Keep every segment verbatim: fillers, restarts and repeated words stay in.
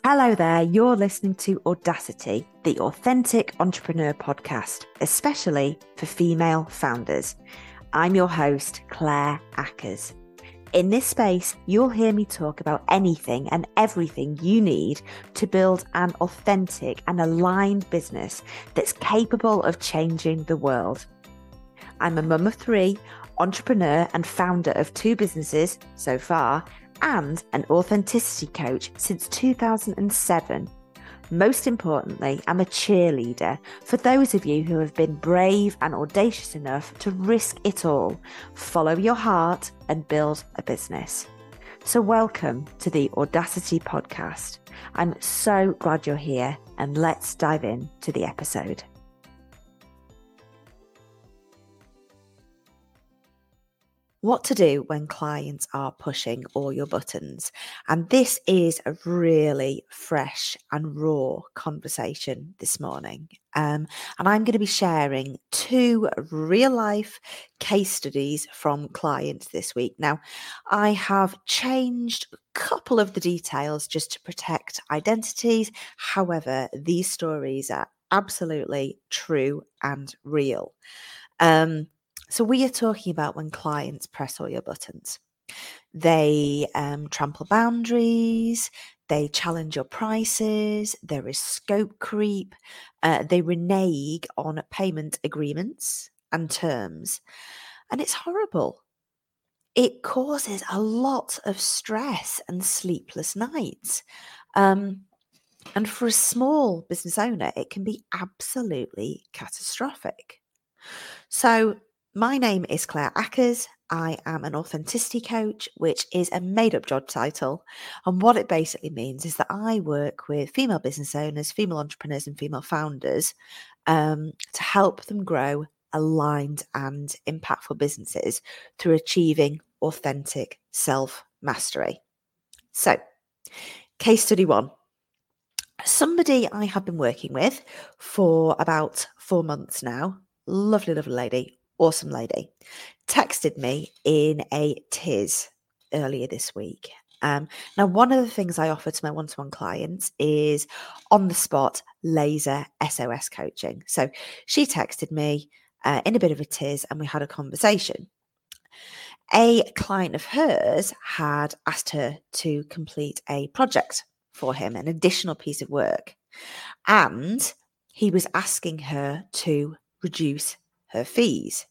Hello there, you're listening to Audacity, the authentic entrepreneur podcast, especially for female founders. I'm your host, Claire Ackers. In this space, you'll hear me talk about anything and everything you need to build an authentic and aligned business that's capable of changing the world. I'm a mum of three, entrepreneur and founder of two businesses so far, and an authenticity coach since two thousand seven. Most importantly, I'm a cheerleader for those of you who have been brave and audacious enough to risk it all, follow your heart, and build a business. So welcome to the Audacity podcast. I'm so glad you're here, and let's dive in to the episode. What to do when clients are pushing all your buttons. And this is a really fresh and raw conversation this morning. Um, and I'm going to be sharing two real life case studies from clients this week. Now, I have changed a couple of the details just to protect identities. However, these stories are absolutely true and real. Um, So we are talking about when clients press all your buttons. They um, trample boundaries, they challenge your prices, there is scope creep, uh, they renege on payment agreements and terms. And it's horrible. It causes a lot of stress and sleepless nights. Um, and for a small business owner, it can be absolutely catastrophic. So my name is Claire Ackers. I am an authenticity coach, which is a made-up job title. And what it basically means is that I work with female business owners, female entrepreneurs, and female founders um, to help them grow aligned and impactful businesses through achieving authentic self-mastery. So, case study one. Somebody I have been working with for about four months now, lovely, lovely lady, awesome lady, texted me in a tiz earlier this week. Um, now, one of the things I offer to my one-to-one clients is on the spot laser S O S coaching. So she texted me uh, in a bit of a tiz and we had a conversation. A client of hers had asked her to complete a project for him, an additional piece of work, and he was asking her to reduce her fees.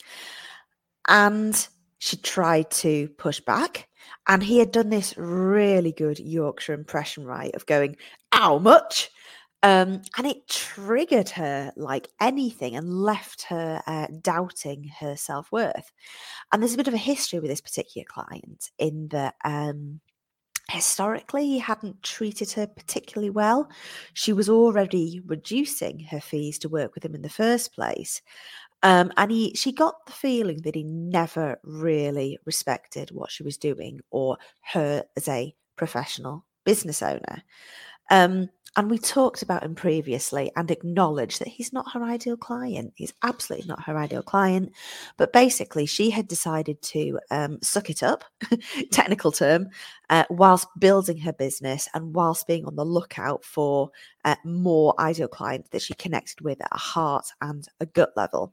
And she tried to push back, and he had done this really good Yorkshire impression, right, of going, "How much?" Um, and it triggered her like anything and left her uh, doubting her self-worth. And there's a bit of a history with this particular client in that um, historically he hadn't treated her particularly well. She was already reducing her fees to work with him in the first place. Um, and he, she got the feeling that he never really respected what she was doing or her as a professional business owner. Um, and we talked about him previously and acknowledged that he's not her ideal client. He's absolutely not her ideal client. But basically, she had decided to um, suck it up, technical term, uh, whilst building her business and whilst being on the lookout for uh, more ideal clients that she connected with at a heart and a gut level.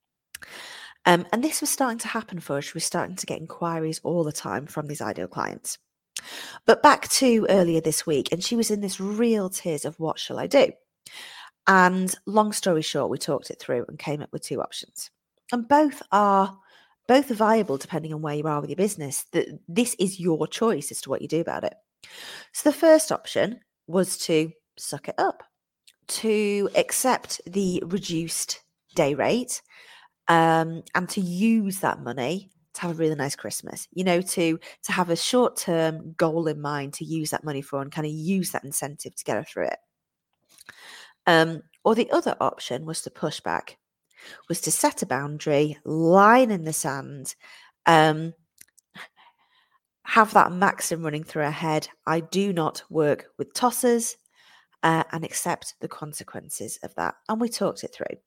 Um, and this was starting to happen for her. She was starting to get inquiries all the time from these ideal clients. But back to earlier this week, and she was in this real tears of what shall I do? And long story short, we talked it through and came up with two options. And both are both are viable depending on where you are with your business. That this is your choice as to what you do about it. So the first option was to suck it up, to accept the reduced day rate, um, and to use that money to have a really nice Christmas, you know, to to have a short-term goal in mind to use that money for and kind of use that incentive to get her through it. Um, or the other option was to push back, was to set a boundary, line in the sand, um, have that maxim running through her head. I do not work with tossers, uh, and accept the consequences of that. And we talked it through.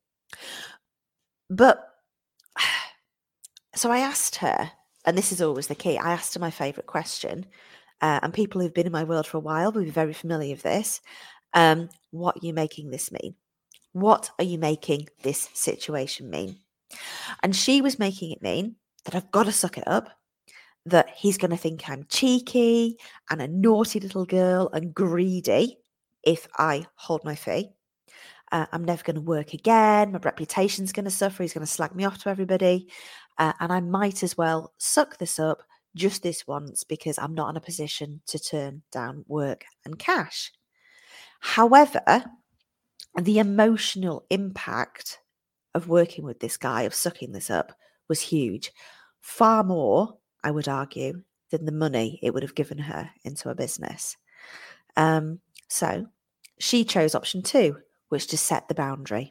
But so I asked her, and this is always the key, I asked her my favourite question. Uh, and people who've been in my world for a while will be very familiar with this. Um, what are you making this mean? What are you making this situation mean? And she was making it mean that I've got to suck it up, that he's going to think I'm cheeky and a naughty little girl and greedy if I hold my fee. Uh, I'm never going to work again. My reputation's going to suffer. He's going to slag me off to everybody. Uh, and I might as well suck this up just this once because I'm not in a position to turn down work and cash. However, the emotional impact of working with this guy, of sucking this up, was huge. Far more, I would argue, than the money it would have given her into a business. Um, so she chose option two, which to set the boundary.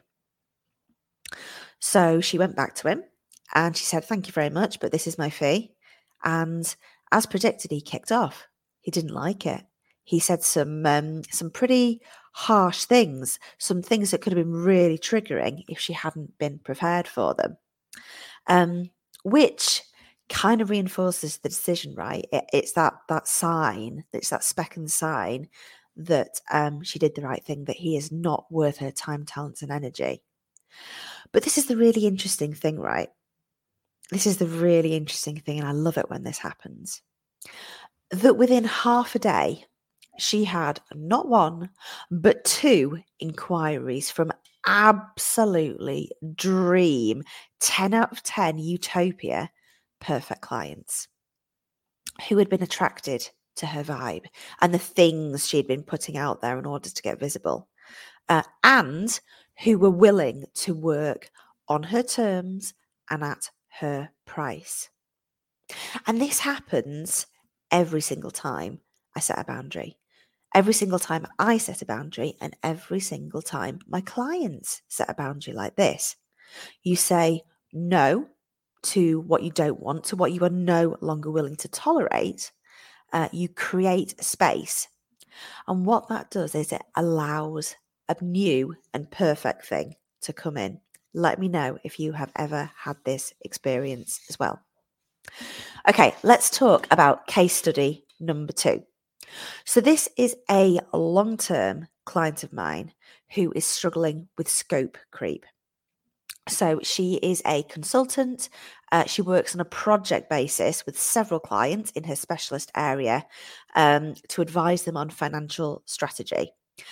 So she went back to him and she said, thank you very much, but this is my fee. And as predicted, he kicked off. He didn't like it. He said some um, some pretty harsh things, some things that could have been really triggering if she hadn't been prepared for them, um, which kind of reinforces the decision, right? It, it's that that sign, it's that speck and sign that um, she did the right thing, that he is not worth her time, talents, and energy. But this is the really interesting thing, right? This is the really interesting thing, and I love it when this happens. That within half a day, she had not one, but two inquiries from absolutely dream, ten out of ten utopia, perfect clients who had been attracted to her vibe and the things she'd been putting out there in order to get visible, uh, and who were willing to work on her terms and at her price. And this happens every single time I set a boundary. Every single time I set a boundary, and every single time my clients set a boundary like this. You say no to what you don't want, to what you are no longer willing to tolerate. Uh, you create space. And what that does is it allows a new and perfect thing to come in. Let me know if you have ever had this experience as well. Okay, let's talk about case study number two. So this is a long-term client of mine who is struggling with scope creep. So she is a consultant. Uh, she works on a project basis with several clients in her specialist area um, to advise them on financial strategy.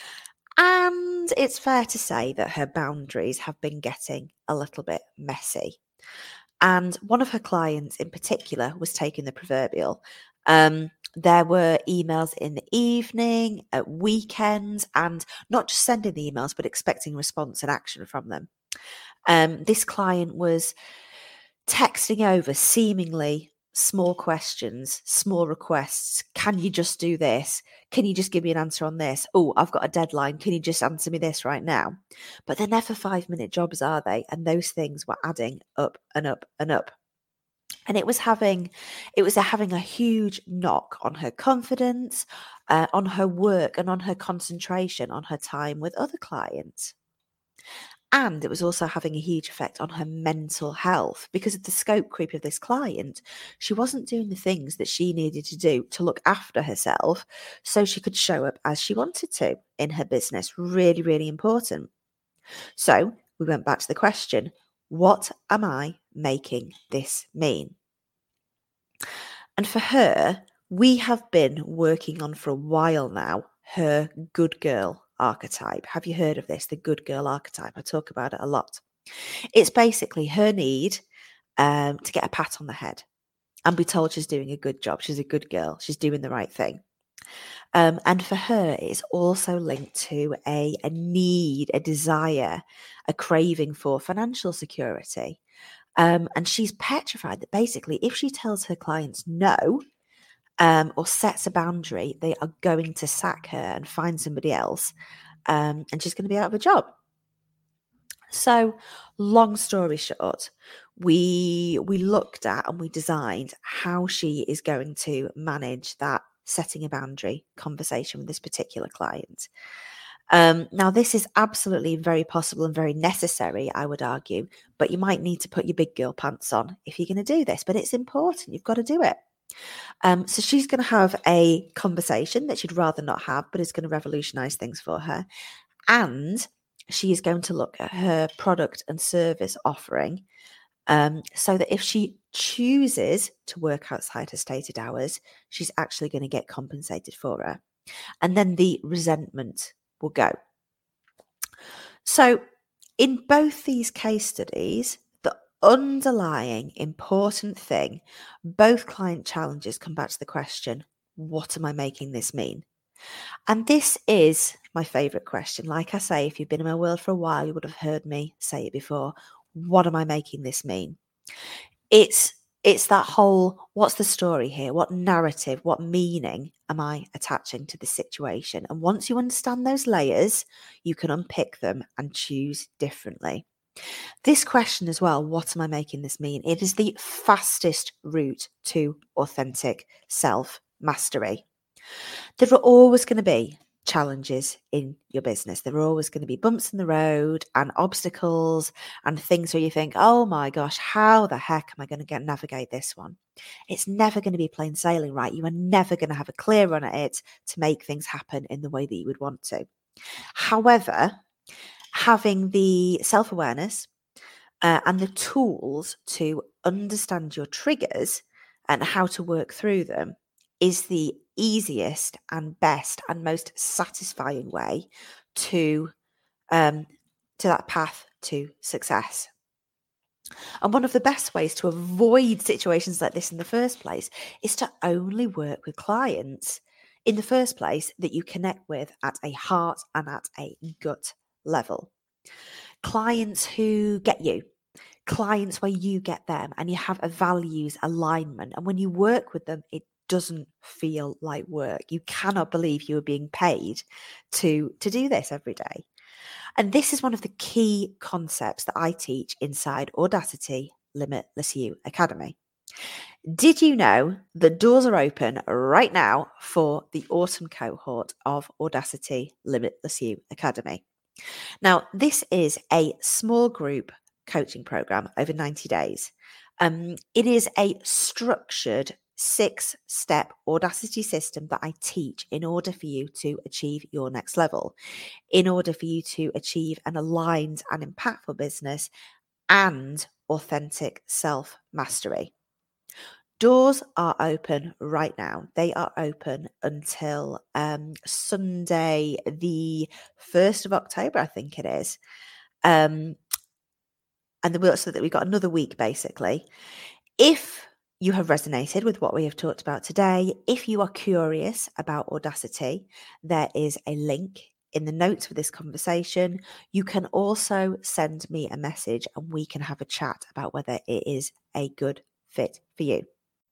And it's fair to say that her boundaries have been getting a little bit messy. And one of her clients in particular was taking the proverbial. Um, there were emails in the evening, at weekends, and not just sending the emails, but expecting response and action from them. Um, this client was texting over seemingly small questions, small requests. Can you just do this? Can you just give me an answer on this? Oh, I've got a deadline. Can you just answer me this right now? But they're never five-minute jobs, are they? And those things were adding up and up and up. And it was having, it was having a huge knock on her confidence, uh, on her work, and on her concentration, on her time with other clients. And it was also having a huge effect on her mental health because of the scope creep of this client. She wasn't doing the things that she needed to do to look after herself so she could show up as she wanted to in her business. Really, really important. So we went back to the question, what am I making this mean? And for her, we have been working on for a while now her good girl archetype. Have you heard of this? The good girl archetype. I talk about it a lot. It's basically her need um, to get a pat on the head and be told she's doing a good job. She's a good girl. She's doing the right thing. Um, and for her, it's also linked to a, a need, a desire, a craving for financial security. Um, and she's petrified that basically if she tells her clients no, Um, or sets a boundary, they are going to sack her and find somebody else, um, and she's going to be out of a job. So, long story short, we we looked at and we designed how she is going to manage that setting a boundary conversation with this particular client. Um, now, this is absolutely very possible and very necessary, I would argue, but you might need to put your big girl pants on if you're going to do this. But it's important; you've got to do it. Um, so she's going to have a conversation that she'd rather not have, but is going to revolutionize things for her. And she is going to look at her product and service offering um, so that if she chooses to work outside her stated hours, she's actually going to get compensated for it. And then the resentment will go. So in both these case studies, the underlying important thing, both client challenges come back to the question, what am I making this mean? And this is my favourite question. Like I say, if you've been in my world for a while, you would have heard me say it before. What am I making this mean? It's it's that whole, what's the story here? What narrative, what meaning am I attaching to the situation? And once you understand those layers, you can unpick them and choose differently. This question as well, what am I making this mean? It is the fastest route to authentic self-mastery. There are always going to be challenges in your business. There are always going to be bumps in the road and obstacles and things where you think, oh my gosh, how the heck am I going to get navigate this one? It's never going to be plain sailing, right? You are never going to have a clear run at it to make things happen in the way that you would want to. However, having the self-awareness uh, and the tools to understand your triggers and how to work through them is the easiest and best and most satisfying way to um, to that path to success. And one of the best ways to avoid situations like this in the first place is to only work with clients in the first place that you connect with at a heart and at a gut level. Clients who get you, clients where you get them and you have a values alignment. And when you work with them, it doesn't feel like work. You cannot believe you are being paid to, to do this every day. And this is one of the key concepts that I teach inside Audacity Limitless You Academy. Did you know that doors are open right now for the autumn cohort of Audacity Limitless You Academy? Now, this is a small group coaching program over ninety days. Um, it is a structured six-step Audacity system that I teach in order for you to achieve your next level, in order for you to achieve an aligned and impactful business and authentic self-mastery. Doors are open right now. They are open until um, Sunday, the first of October, I think it is. Um, and the so that we've got another week, basically. If you have resonated with what we have talked about today, if you are curious about Audacity, there is a link in the notes for this conversation. You can also send me a message and we can have a chat about whether it is a good fit for you.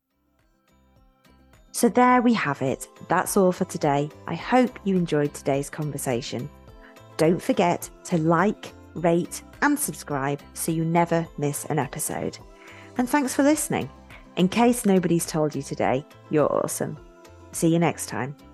So there we have it. That's all for today. I hope you enjoyed today's conversation. Don't forget to like, rate, and subscribe so you never miss an episode. And thanks for listening. In case nobody's told you today, you're awesome. See you next time.